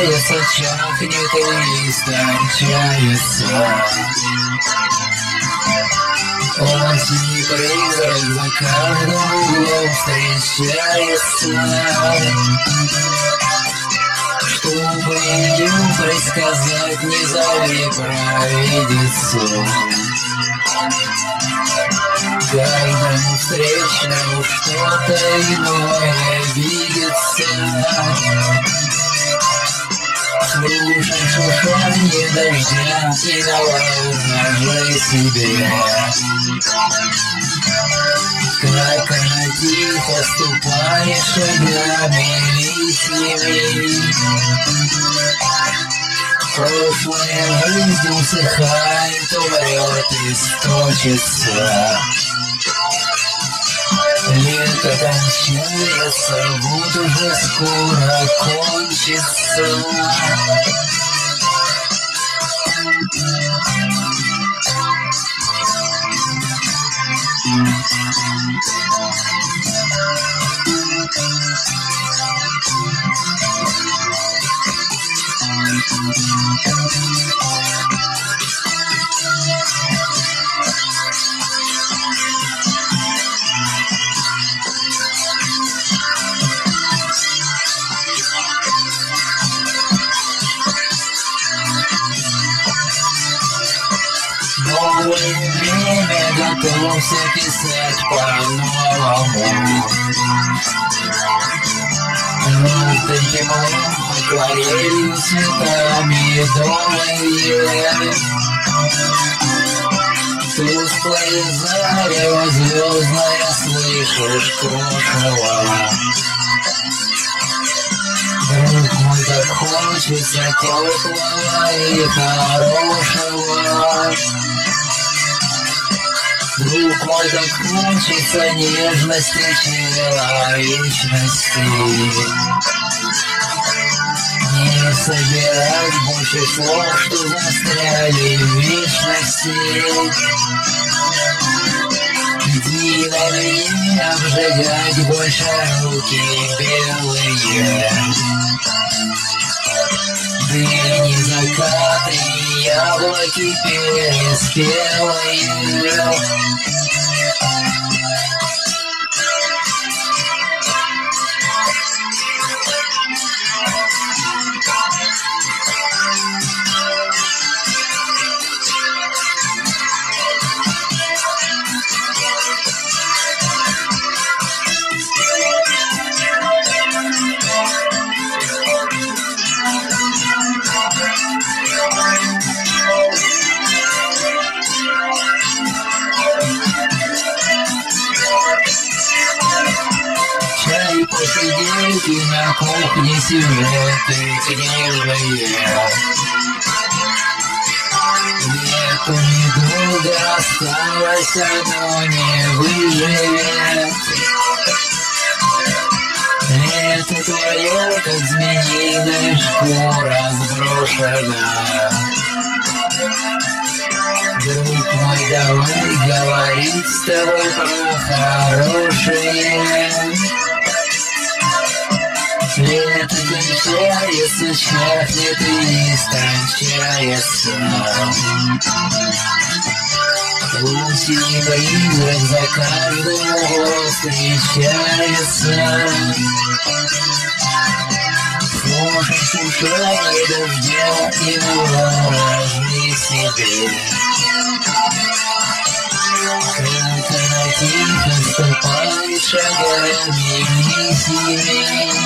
встречается, чахнет и истончается. Он синий призрак за каждым углом встречается. Чтобы ее предсказать, не зови провидицу. Каждому встречному что-то иное видится. Слушай шуршание дождя и наложи себе. Как она тихо ступает шагами листьями. Прошлая жизнь усыхает, умрет и сточится. Лето кончается, вот уже скоро кончится. Новое время готовься писать по-новому. Желтым теплом, акварелью, цветами домые. Тусклое зарево звездное, слышишь крошево. Друг мой, так хочется теплого и хорошего. Друг мой, так хочется нежности, человечности. Не собирать больше слов, что застряли в вечности. Иди на меня обжигать больше руки белые. Дыни, закаты, яблоки переспелые. Чай посидеть и на кухне сюжеты книжные. Лету недолго осталось, одно не выживет. Лето твое, как змеиная шкура сброшена. Друг мой, давай говорить с тобой про хорошее. Лето кончается, чахнет и истончается. Осень призрак за каждым углом встречается. Слушай шуршание дождя и наложи себе. Как она тихо ступает шагами листьями.